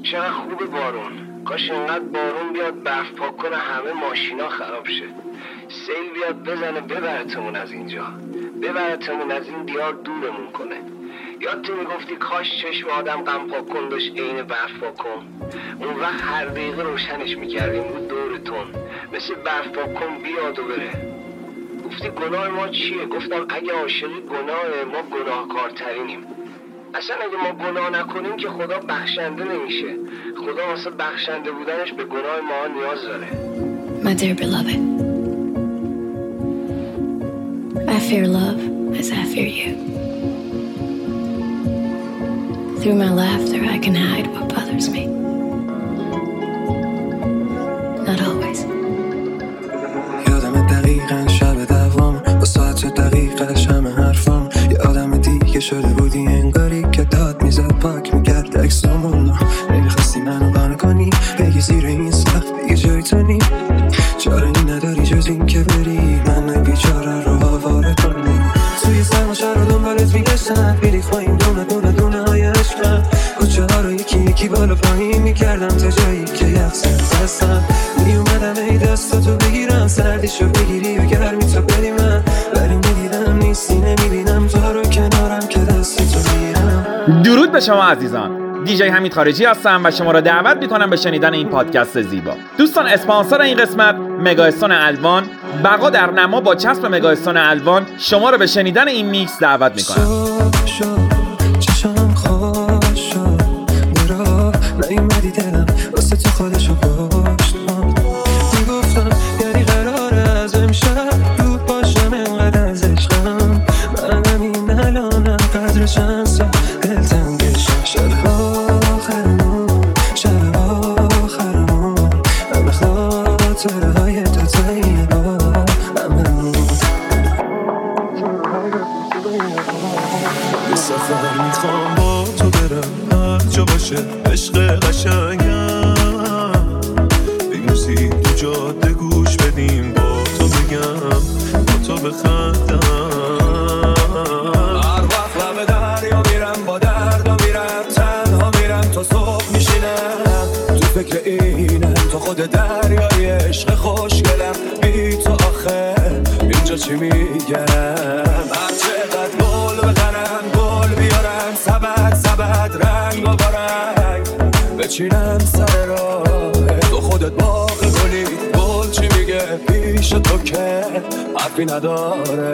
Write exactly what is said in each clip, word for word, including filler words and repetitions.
چقدر خوبه بارون. کاش اینقدر بارون بیاد برف پاک کنه همه ماشینا خراب شه. سیل بیاد بزنه ببرتمون از اینجا، ببرتمون از این دیار دورمون کنه. یادت میگفتی کاش چشم آدم غم پاک کن داشت عین برف پاک کن. اون وقت هر دقیقه روشنش میکردیم بود دورتون، مثل برف پاک کن بیاد و بره. گفتی گناه ما چیه؟ گفتم اگه عاشقی گناهه، ما گناهکارترینیم. اصلا اگه ما گناه نکنیم که خدا بخشنده نمیشه. خدا واسه بخشنده بودنش به گناه ما نیاز داره. My dear beloved, I fear love as I fear you. Through my laughter I can hide what bothers me. Not always. یادم دقیقاً شب دوام با ساعت دقیقش همه حرفام. یه آدم دیگه شده بودی انگاری که داد میزد پاک میکرد عکسامونو. نمیخواستی منو قانع کنی بگی زیر این سقف دیگه جای تو نی. چاره ای نداری جز این که بری من بیچاره رو آواره کنی. توی سرماشر رو دنبالت میگشتم بیلی خواهیم دونه دونه دونه های عشقم. کوچه ها رو یکی یکی بالا پایین میکردم تا جایی که یخصد هستم. میومدم ای دستاتو بگیرم سردیشو بگیری و گرمی تو بدی من. ولی میدیدم نیستی نمیبینم تو رو کنارم که دستی تو بگیرم. درود به شما عزیزان، دیجی حمید خارجی هستم و شما را دعوت میکنم به شنیدن این پادکست زیبا. دوستان، اسپانسر این قسمت مگاستون الوان. بقا در نما با چسب مگاستون الوان شما را به شنیدن این میکس دعوت میکنم. چشم خوش شد برا نیومدی دلم واسه تو خودشو پشت میگفتم یعنی قراره از امشب دور باشم انقدر از عشقم. من همین الانم قدر چند سال دلتنگشم. شب آخرمون شب آخرمون همه خاطره های دوتایی با هممون. یه سفر میخوام با تو برم هر جا باشه عشق قشنگم. بگوزی تو جاده گوش بدیم با تو بگم با تو بخندم. هر وقت لبه دریا میرم با دردا میرم تنها میرم تا صبح میشینم. تو فکر اینم تو خود دریای عشق خوشگلم. بی تو آخر اینجا چی میگم؟ هر چقدر گل بخرم گل بیارم سبد سبد رنگ و بارنگ بچینم سر راه تو خودت باغ گلی. گل چی میگه پیش تو که حرفی نداره.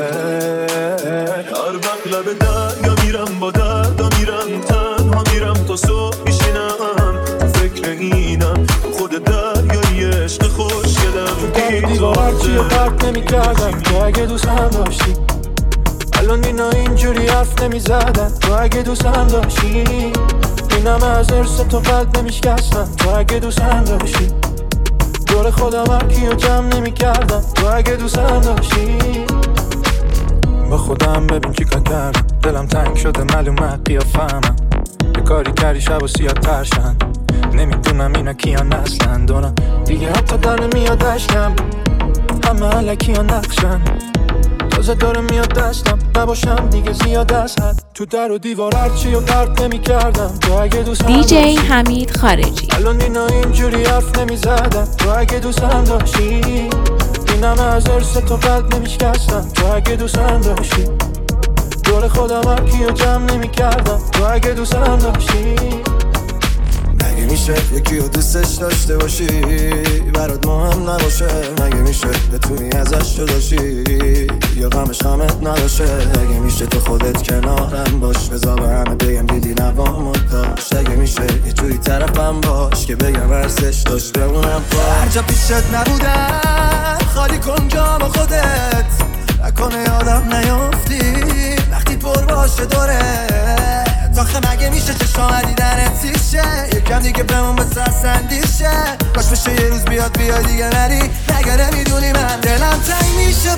هر وقت لب دریا میرم با دردا میرم تنها میرم تا صبح میشینم. تو فکر اینم تو خود دریای عشق خوشگلم. تو دیوار چی و پرت نمی کردم تو اگه دوستم داشتی. الان اینا اینجوری حرف نمی زدن تو اگه دوستم داشتی. اینم از ارس تو قلب نمیشکستم تو اگه دوستم داشتی. دور خودم هرکی رو جمع نمی کردم تو اگه دوستم داشتی. با خودم ببین چی کار کردم. دلم تنگ شده معلومه قیافه‌مم. یه کاری کردی شب و سیاه ترشن. نمیدونم اینا کیان اصلا دونم دیگه حتی در نمیاد اشکم. همه علکی ها نقشن تازه داره میاد دستم. نباشم دیگه زیاد از حد تو در و دیوار هرچی و پرت نمی کردم تو اگه دوستم دیجی حمید خارجی. الان اینا اینجوری حرف نمی زدن تو اگه دوستم داشتی. اینم از ارس تو قلب نمیشکستم تو اگه دوستم داشتی. دور خودم هرکی رو جمع نمی کردم تو اگه دوستم داشتی. مگه میشه یکی رو دوستش داشته باشی برات مهم نباشه؟ مگه میشه بتونی ازش جداشی یا غمش غمت نباشه؟ مگه میشه تو خودت کنارم باش بذار به همه بگم دیدی نوامت داشت؟ اگه میشه یه جوری طرفم باش که بگم ورسش داشت بمونم با هر جا پیشت نبودم. خالی کن جا با خودت نکنه یادم نیافتی وقتی پر باشه دوره. آخه مگه میشه چه شما دیدنت سیشه یکم دیگه بمون به سرسندیشه. باش بشه یه روز بیاد بیاد دیگه نری نگه نمیدونی من دلم تنگ میشه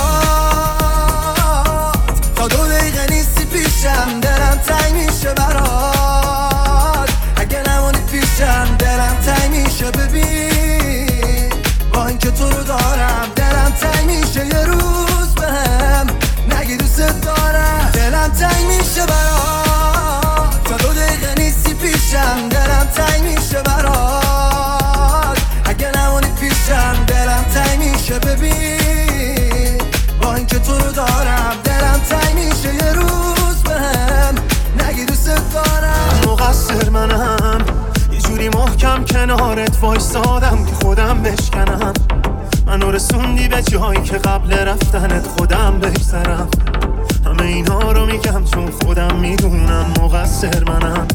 برات تا دو دقیقه نیستی پیشم. دلم تنگ میشه برات اگه نمونی پیشم. دلم تنگ میشه ببین با اینکه تو رو دارم. دلم تنگ میشه یه روز بهم نگی دوست دارم. دلم تنگ میشه برات تا دو دقیقه نیستی پیشم. دلم تنگ کنارت وایسادم که خودم بشکنم. منو رسوندی به جایی که قبل رفتنت خودم بگذرم. همه اینا رو میگم چون خودم میدونم مقصر منم.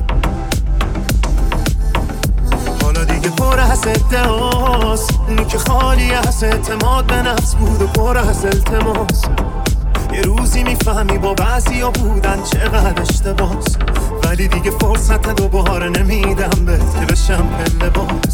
حالا دیگه پر از ادعاس، اونی که خالی از اعتماد به نفس بود و پر از التماس. یه روزی میفهمی با بعضی ها بودن چقدر اشتباس، ولی دیگه فرصت دوباره نمیدم بهت که بشم پله باز.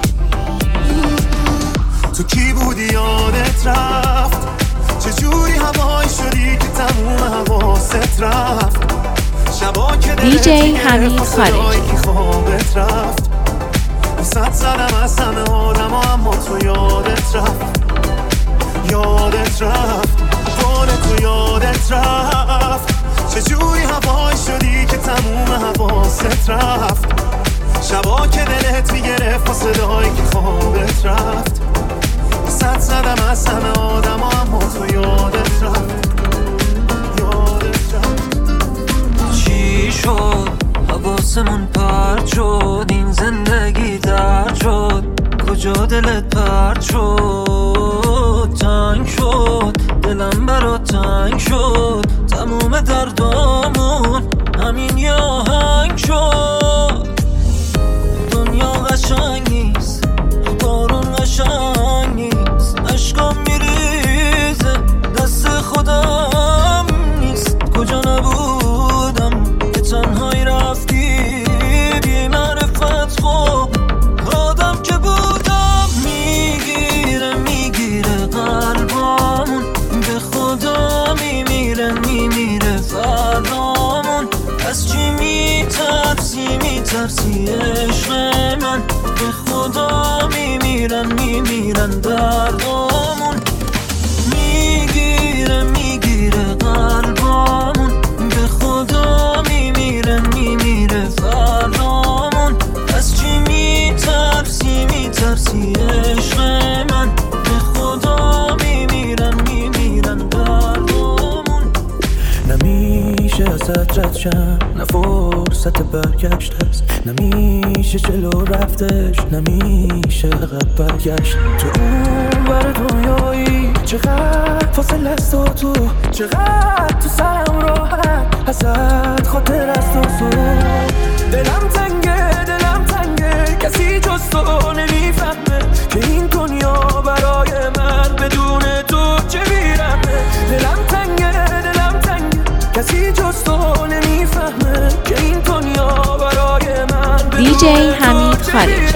تو کی بودی یادت رفت؟ چجوری هوایی شدی که تموم حواست رفت؟ شبا که دیجی حمید خارجی خوابت رفت. وسط زدم از همه آدم اما تو یادت رفت. یادت رفت بال تو یادت رفت. چجوری هوایی شدی که تموم حواست رفت؟ شبا که دلت میگرفت و صدایی که خوابت رفت. وسط زدم از همه آدم اما تو یادت رفت. یادت رفت. چی شد؟ حواسمون پرد شد، این زندگی درد شد. کجا دلت پرد شد؟ تنگ شد دلم برا تنگ شد. تموم دردامون همین یه آهنگ شد. دنیا قشنگ نیست، بارون قشنگ نیست. عشقم میریزه دست خودم نیست. کجا نبودم که تنهایی رفتی بی معرفت. خب آدم که بودم میگیره میگیره قلبامون. به خدا میمیره میمیره فردامون. از چی میترسی میترسی عشق من؟ به خدا میمیرن میمیرن دردامون. میگیره میگیره قلبامون. به خدا میمیره میمیره فردامون. از چی میترسی میترسی عشق من؟ به خدا میمیرن میمیرن دردامون. نمیشه ازت رد شم، نه فرصت برگشت هست. نمیشه جلو رفتش، نمیشه عقب برگشت. تو اون بر دنیایی چقدر فاصله است و تو چقدر تو سرم راحت. ازت خاطر است و تو دلم تنگه دلم تنگه. کسی جز تو نمیفهمه که این دنیا برای من بدون تو چه بیرمه. دلم تنگه دلم تنگه. کسی جز تو نمیفهمه که این دنیا برای من دیجی حمید خارجی.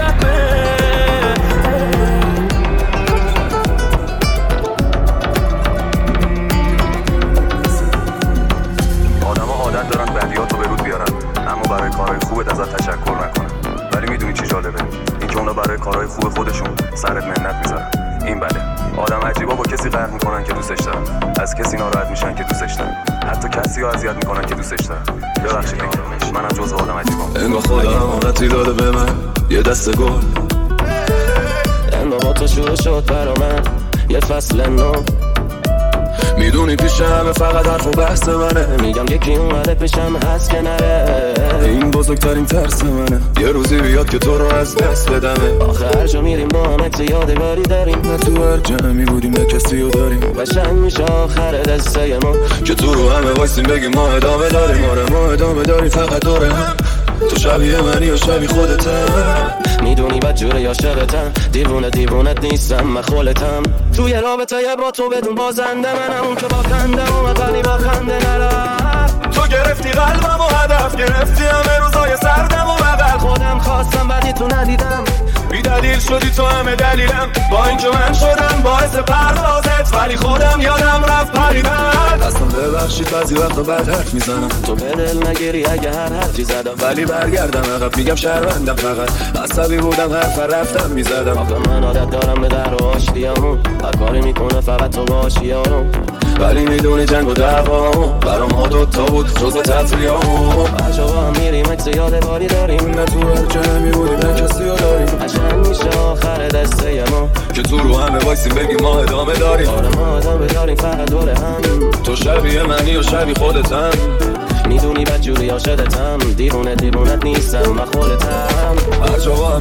آدم ها عادت دارن بدیاتو به رود بیارن، اما برای کارهای خوبت ازت تشکر نکنن. ولی میدونی چی جالبه؟ این که اونا برای کارهای خوب خودشون سرت منت میذارن. این بده. آدم عجیبا با کسی قهر میکنن که دوستش دارن، از کسی ناراحت میشن که دوستش دارن، حتی کسی رو اذیت میکنن که دوستش دارن. ببخشید منم جزء آدم عجیبام. انگار خدا امانتی داده به من یه دسته گل. انگار با تو شروع شد برا من یه فصل نو. میدونی پیش همه فقط حرف و بحث منه. میگم یکی اومده پیشم هست که نره. این بزرگترین ترس منه یه روزی بیاد که تو رو از دست بدمه. آخه هر جا میریم با هم عکس یادگاری داریم. نه تو هر جمعی بودیم نه کسی رو داریم. قشنگ میشه آخر دسته ما که تو رو همه وایسیم بگیم ما ادامه داریم. آره ما ادامه داریم فقط دوره هم. تو شبیه منی و شبیه خودتم. میدونی بدجوره یا شرطم. دیوونه دیوونت نیستم مخولتم. توی رابطه با تو بدون بازنده منم. اون که با خنده و مقالی با خنده نرم. تو گرفتی قلبم و هدف گرفتی همه روزای سردم و بغل. خودم خواستم بدی تو ندیدم. بی دلیل شدی تو همه دلیلم. با اینکه من شدم باعث پروازت، ولی خودم یادم رفت پریدن. اصلا ببخشید بعضی وقتا بد حرف میزنم. تو به دل نگیری اگه هر حرفی زدم. ولی برگردم عقب میگم شرمندم. فقط عصبی بودم حرف رفتم میزدم. آخه من عادت دارم به در و آشتیامون. هر کاری میکنه فقط تو باشی یارم. ولی میدونی جنگ و دعوامو برام ما دوتا بود جز تفریامو. هر جا با هم میریم عکس یادگاری داریم. نه تو هر جمعی بودیم نه کسی رو داریم. قشنگ میشه آخر دسته ما که تو رو همه وایسیم بگیم ما ادامه داریم. آره ما ادامه داریم فقط دوره هم. تو شبیه منی و شبیه خودتم. میدونی بدجوری عاشقتم. دیوونه دیوونت نیستم مخولتم. هر جا با هم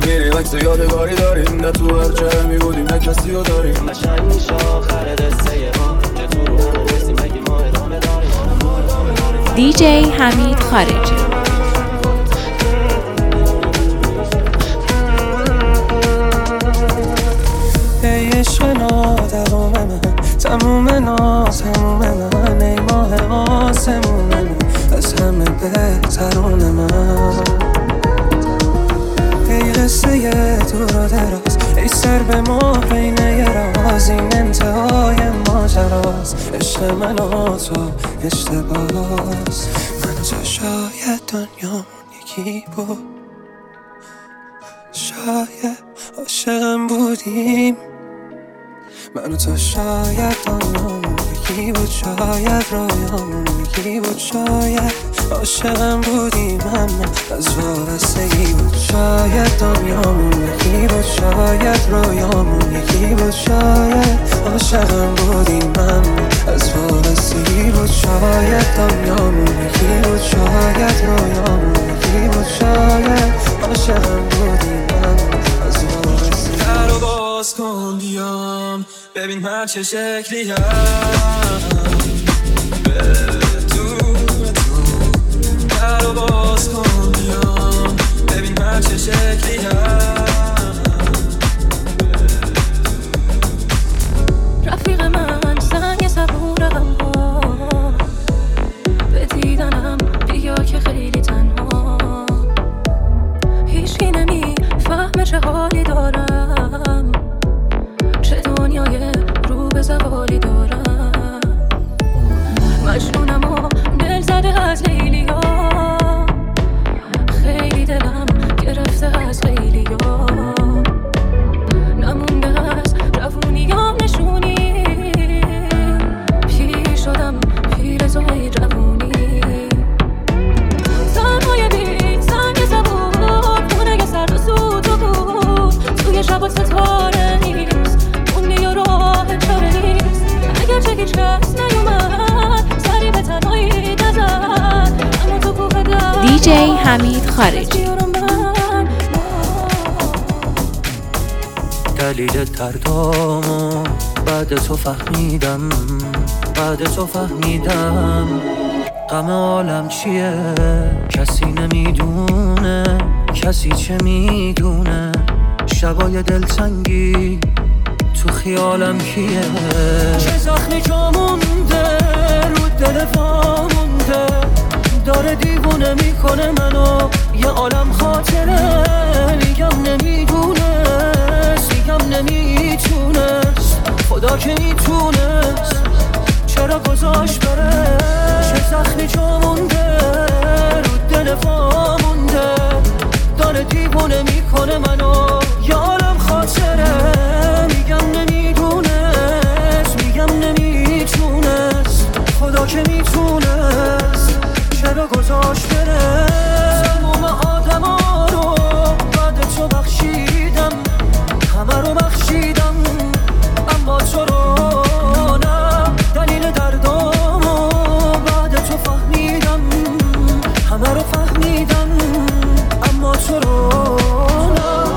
میریم عکس یادگاری داریم، نه تو هر جا میبودیم نه کسی رو داریم. قشنگ میشه آخر دسته ها که تو رو هم رسیم اگه ما ادامه داریم. دی جی حمید خارجی. ای عشق نادوام من، تموم ناز تموم من، ای ماه آسمون من، از همه بهترون من. ای قصه دور و دراز، ای سر به ماه بین یه راز، این انتهای ماجراست. عشق من و تو اشتباس، من و تو شاید دنیامون یکی بود، شاید عاشقم بودیم. من و تو شاید دنیامون یکی بود، شاید رویامون یکی بود، شاید عاشقم بودیم اما از وابستگی بود. شاید دنیامون یکی بود، شاید رویامون یکی بود، شاید عاشقم بودیم اما از وابستگی بود. شاید دنیامون یکی بود، شاید رویامون یکی بود، شاید عاشقم بودیم اما از وابستگی. در رو باز کن بیام ببین من چه شکلی هم، در رو باز کن بیام ببین من چه شکلی هم. رفیق من زنگ صبورم به دیدنم بیا که خیلی تنها، هیچکی نمی فهمه چه حالی دارم، چه دنیای رو به زوالی دارم. مجنونم و دل زده از لیلی ها، خیلی دلم گرفته از خیلی ها، نمونده از جوونیام نشونی، پیر شدم پیر زوی جوونی. تنهای بی سنگ زبون خونه سرد و سود و بود، توی شب و ستاره نیست، موندی و راه چاره نیست. اگر چه هیچ کس نیومد سری به تنهایی نزد، اما تو کوه در دی جی حمید خارجی. دلیل دردامو بعد تو فهمیدم، بعد تو فهمیدم غم عالم چیه، کسی نمیدونه، کسی چه میدونه. شبای دلتنگی تو خیالم کیه، چه زخمی جا مونده رو دل پا مونده، داره دیوونه میکنه منو یه عالم خاطره. میگم نمیدونست، میگم نمیتونست، خدا که میتونست چرا گذاشت بره. چه زخمی جا مونده رو دل پا مونده، داره دیوونه میکنه منو یه عالم خاطره. میگم نمیدونست، میگم نمیتونست، خدا که میتونست چرا گذاشت بره. تمام آدم ها رو بعد تو بخشیدم، همه رو بخشیدم اما تو رو نه. دلیل دردامو بعد تو فهمیدم، همه رو فهمیدم اما تو رو نه.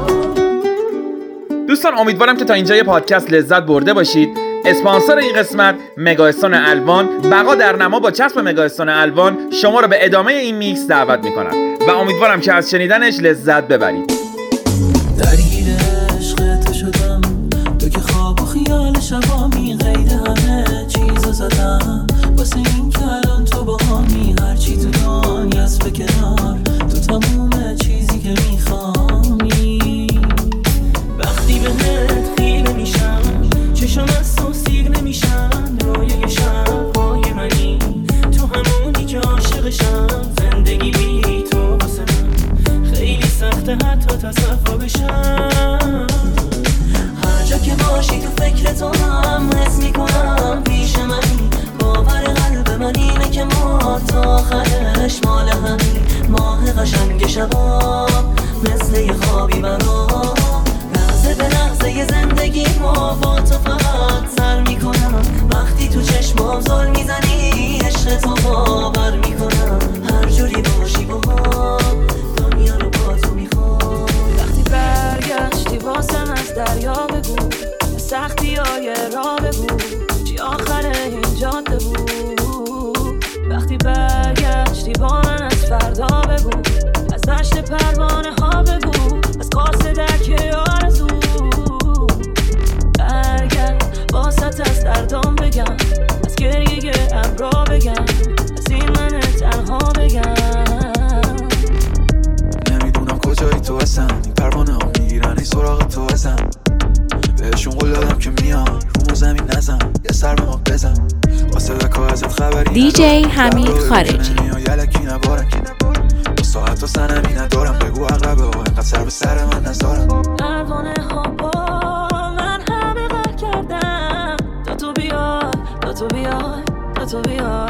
دوستان امیدوارم که تا اینجای پادکست لذت برده باشید. اسپانسر این قسمت مگاستون الوان، بقا در نما با چسب مگاستون الوان شما رو به ادامه این میکس دعوت میکنم و امیدوارم که از شنیدنش لذت ببرید. درگیر عشق تو شدم، تو که خواب و خیال شبامی، غیر همه چیزو زدم واسه این که الان تو با همی. هرچی تو دنیاست به کنار، تو تموم چیزی که میخوامی. وقتی به نت خیره میشم، چشم از تو سیر نمیشن، رویای شبهای منی، تو همونی که عاشقشم. زندگی بی تو واسه من خیلی سخته حتی تصور بشم. هر جا که باشی تو فکر تو هم حس میکنم پیش منی. باور قلب من اینه که ما تا آخرش مال همین. ماه قشنگ شبا مثل یه خوابی برام، لحظه به لحظه یه زندگی ما با تو فقط سر میکنم. وقتی تو چشمام زل میزنی عشق تو باور میکنم. هر جوری باشی با ما دنیا رو با تو میخوام. وقتی پروانه ها بگو از قاصد درک آرزو برگرد واسط از دردام بگم از گریه ابرا بگم از این من تنها بگم نمیدونم کجایی تو هستن این پروانه ها میگیرن ای سراغ تو هستن بهشون قول دادم که میان رو زمین نزن یه سر به ما بزن واسه دکا ازت خبری دیجی حمید خارجی یلکی نبارن با ساعت و سنمی ندارم بگو اقربه ها اینقدر سر به سر من نزارم پروانه ها با من همه غر کردم تا تو بیای تا تو بیای تا تو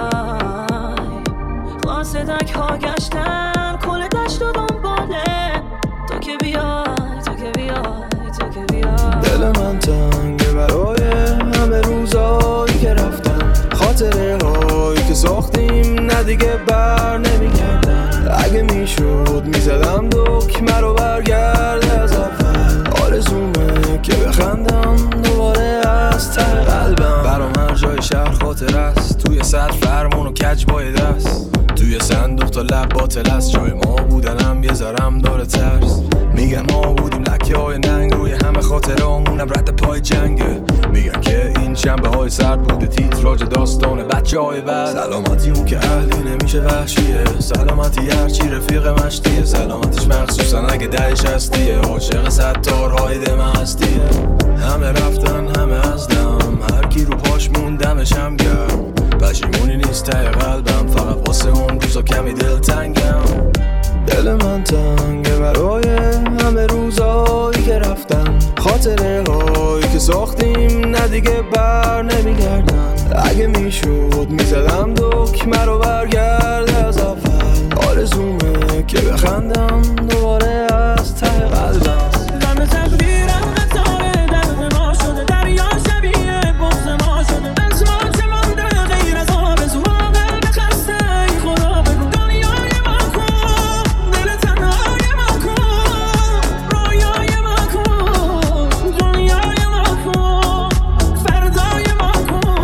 بیای قاصدک ها گشتن کل دشت و دنباله تو که بیای تو که بیای تو که بیای دل من تنگه برای همه روزایی که رفتن خاطره هایی که ساختیم نه دیگه بر نمیگردن اگه میشد میزدم دکمه رو برگرده از اول آرزومه که بخندم دوباره از ته قلبم برام هر جای شهر خاطر است توی سطر فرمون و کج بای دست توی صندوق تا لب باطل است جای ما بودنم یه ذرم داره ترس میگن ما بودیم لکه های ننگ روی همه خاطره همونم رد پای جنگه میگن که این شنبه های سرد بوده تیتراژ داستان بچه های بعد سلامتی اون که اهلی نمیشه وحشیه سلامتی هرچی رفیق مشتیه سلامتیش مخصوصا اگه دهش هستیه عاشق ستارهای دم هستیه همه رفتن همه از دم هر کی رو پاش موندمش هم گرم پشیمونی نیست ته قلبم فقط واسه اون روزا کمی دل تنگم دل من تنگه برای همه روزایی که رفتن خاطره هایی که ساختیم نه دیگه بر نمیگردن اگه میشد میزدم دکمه رو برگرده از اول آرزومه که بخندم دوباره از ته قلبم دم تقدیرم قطاره درد ما شده دریا شبیه بغض ما شده از ما چه مانده غیر از آرزو قلب خسته ای خدا بگو دنیای ما کن دل تنهای ما کن رویای ما کن دنیای ما کن فردای ما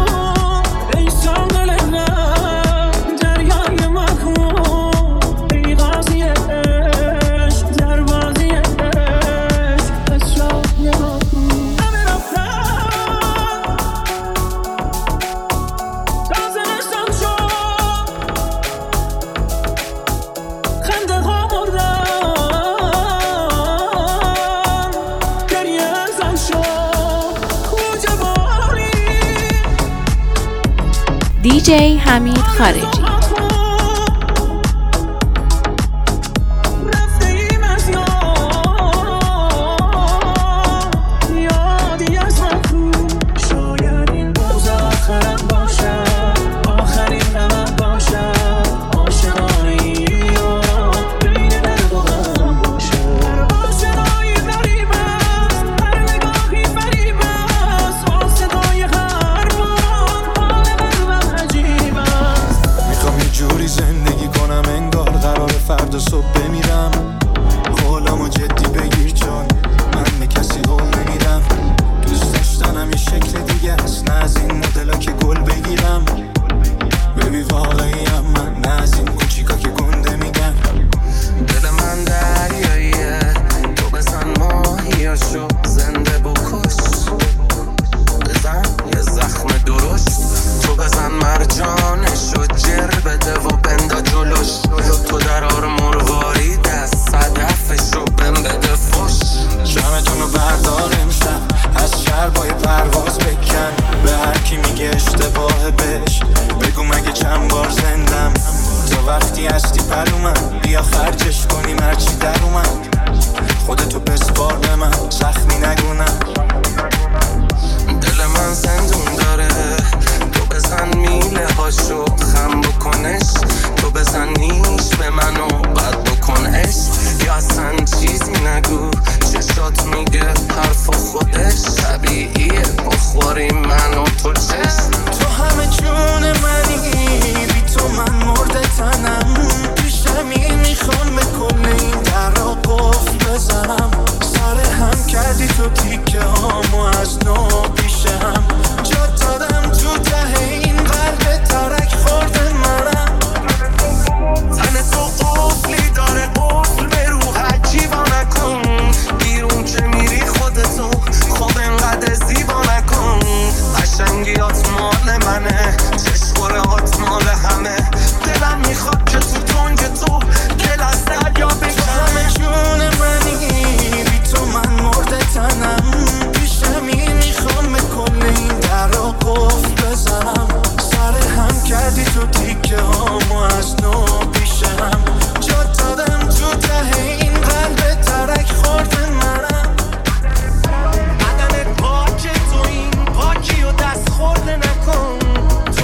کن ای ساقل من دریای ما کن ای قاضی عشق دروازی عشق اسرای ما کن همه رفتن رازنشتم شد خنده ها مردن گریه زن شد کوچه باری دیجی حمید خارجی رفتیم از یاد یادی از من کو شاید این روز آخرم باشد آخرین غمم باشد آشنایی و بین درد و غم باشد هر آشنایی غریب است هر نگاهی فریب است با صدای حرفان حال قلبم عجیب است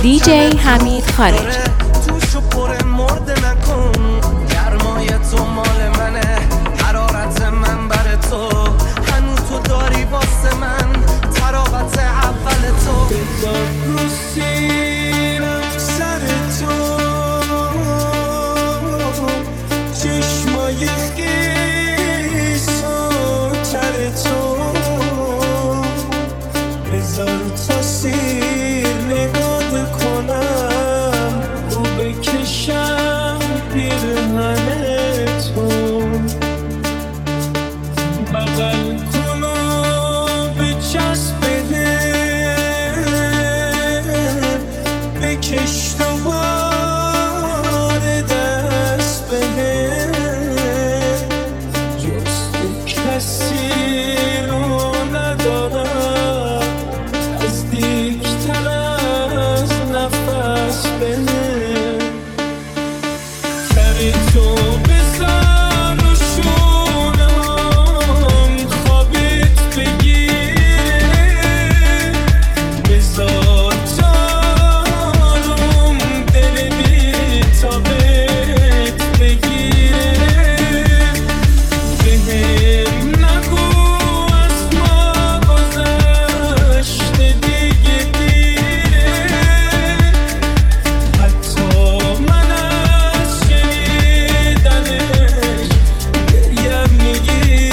دیجی حمید خارجی. توشو پر مرد نکن، گرمای تو مال منه، حرارت من بر تو، هنوز تو داری واسه من تراوت اول تو. بذار رو سیرم سر تو، چشمای خیس و تر تو، بذار تا سیر نگاه کنم، رو بکشم پیرهن تو، بغل کن و بچسب بهم، بکش دوباره دست بهم، جز تو کسی رو ندارم، نزدیکتر از نفس بهم، کمی تو بزن و شونم خوابت بگیره، بذار تارم دل بی تابت بگیره، بهم نگو از ما گذشته دیگه دیره، حتی من از شنیدنش گریم میگیره.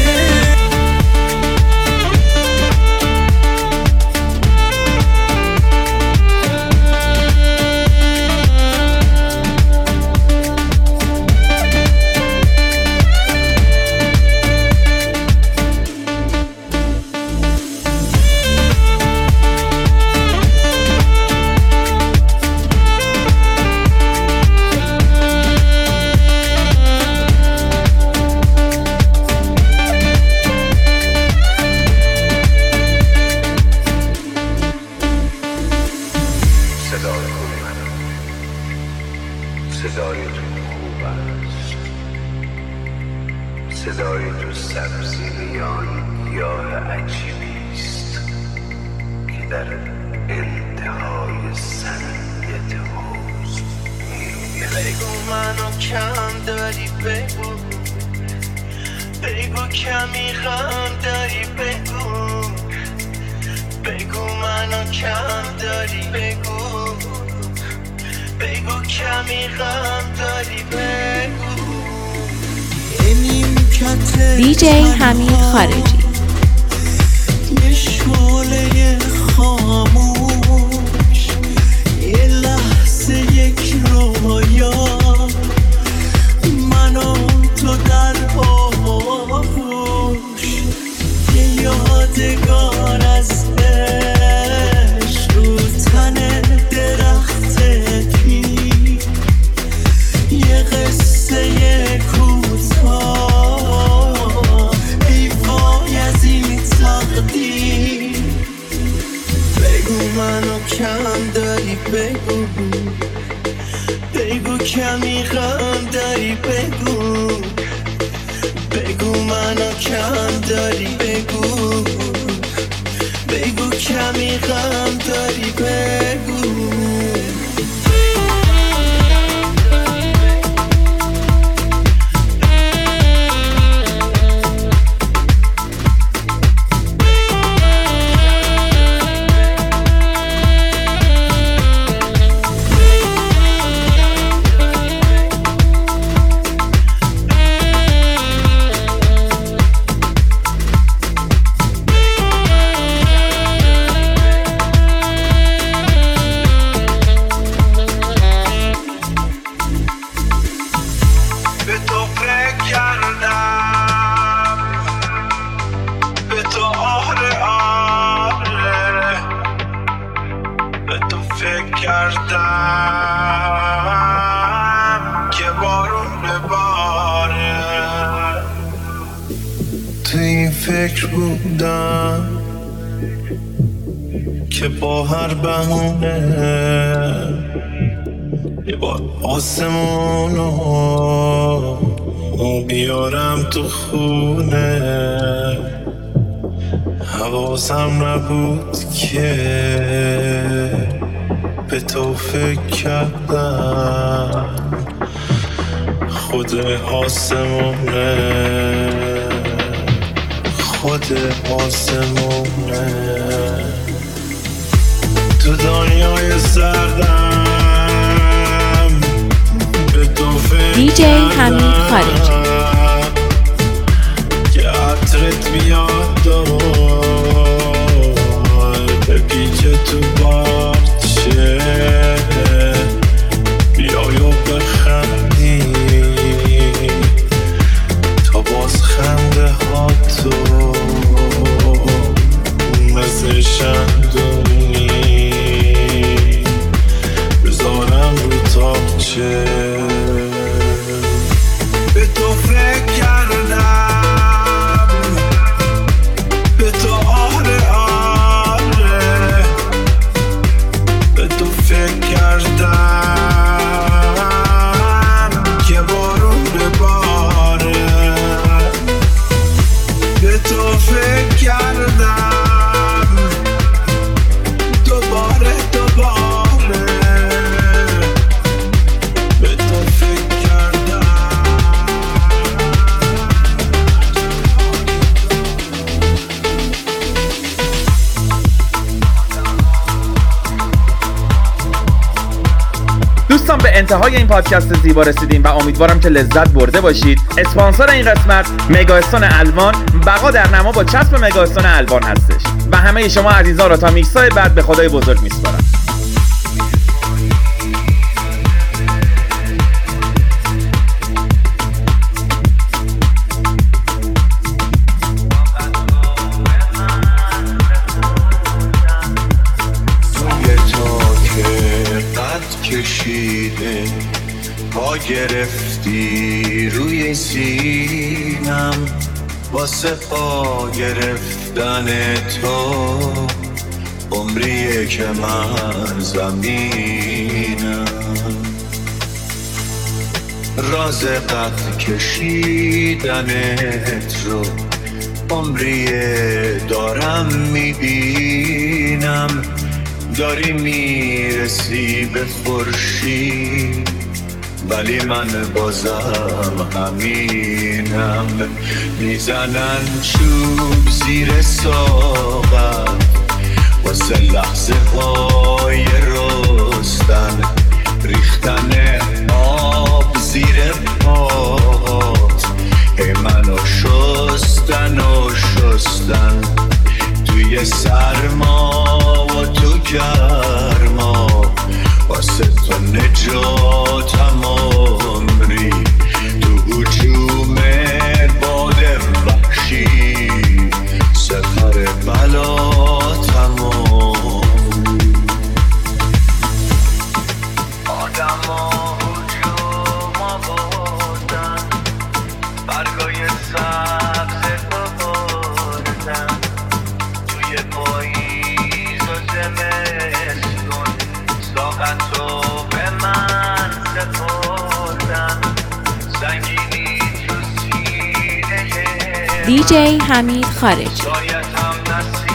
صدای خوبی منم، صدای تو خوب است، صدای تو سبزیان گیاه عجیبیست که در انتهای سنیت حوض میروید. بگو منو کم داری، بگو بگو کمی غم داری، بگو بگو منو کم داری، بگو بگو کمی غم داری، بگو. دیجی حمید خارجی. یه شعله خاموش، یه لحظه یک رویا، من و تو در آغوش، یه یادگار از عشق رو تن درخت پیر، یه قصه کوتاه، ای وای از این تقدیر. بگو منو کم داری، بگو بگو کمی غم داری، بگو بگو منو کم داری، بگو بگو کمی غم داری، بگو. کردم که بارون بباره، تو این فکر بودم که با هر بهونه یه بار آسمونو بیارم تو خونه. حواسم نبود که به تو فکر کردم خود آسمونه خود آسمونه تو دنیای سردم به تو فکر دی جی حمید خارجی که عطرت بیاد به پیچ تو بارچه بیای و بخندی تا باز خنده ها تو مثل شندونی بذارم رو تاقچه به تو فکر کردم به تو آره آره به تو فکر کردم که بارون بباره به تو فکر کردم دوباره دوباره به تو فکر کردم. دوستان به انتهای این پادکست زیبا رسیدیم و امیدوارم که لذت برده باشید. اسپانسر این قسمت مگاستون الوان، بقا در نما با چسب مگاستون الوان هستش و همه شما عزیزان را تا میکس‌های بعد به خدای بزرگ میسپارم. کشیده پا گرفتی روی سینم واسه پا گرفتن تو عمریه که من زمینم راز قد کشیدنت رو عمریه دارم میبینم داری میرسی به خورشید ولی من بازم همینم میزنن چوب زیر ساقم واسه لحظه های رستن ریختن آب زیر پات هی منو شستن و شستن توی سرما و تو گرما واسه تو نجاتم عمری تو هجوم باد وحشی سپر بلاتم آدم ها هجوم بودن برگای سبز بردن توی پاییز و زمستون ساقت رو به من سپردن سنگینی تو سینه دی جی حمید خارجی شاید هم نصیب